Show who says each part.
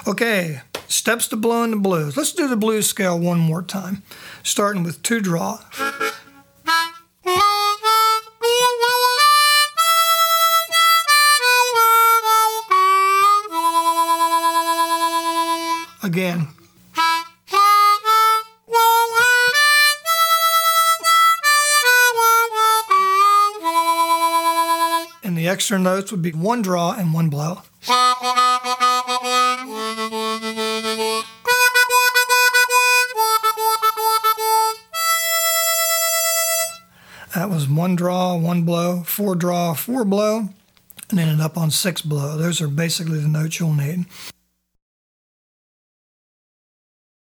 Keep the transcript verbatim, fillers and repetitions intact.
Speaker 1: Okay, steps to blowing the blues. Let's do the blues scale one more time, starting with two draw. Again. And the extra notes would be one draw and one blow. That was one draw, one blow, four draw, four blow, and ended up on six blow. Those are basically the notes you'll need.